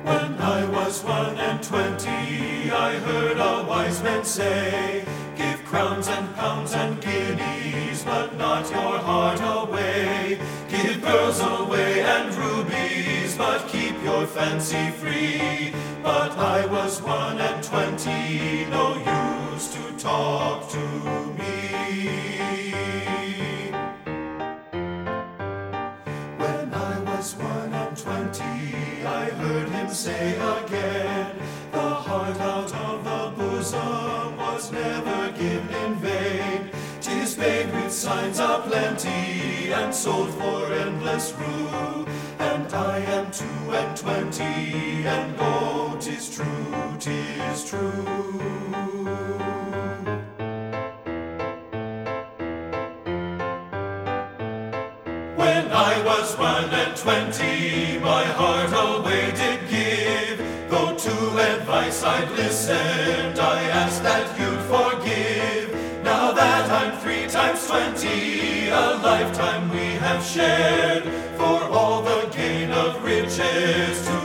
When I was 1 and 20, I heard a wise man say, give crowns and pounds and guineas, but not your heart away. Give pearls away and rubies, but keep your fancy free. But I was 1 and 20, no use to talk to me. When I was 1 and 20, I heard him say again, the heart out of the bosom was never given in vain. 'Tis paid with signs aplenty and sold for endless rue. And I am 2 and 20, and oh, 'tis true, 'tis true. When I was 1 and 20, my heart away did give. Though to advice I'd listened, I asked that you'd forgive. Now that I'm 3 times 20, a lifetime we have shared, for all the gain of riches to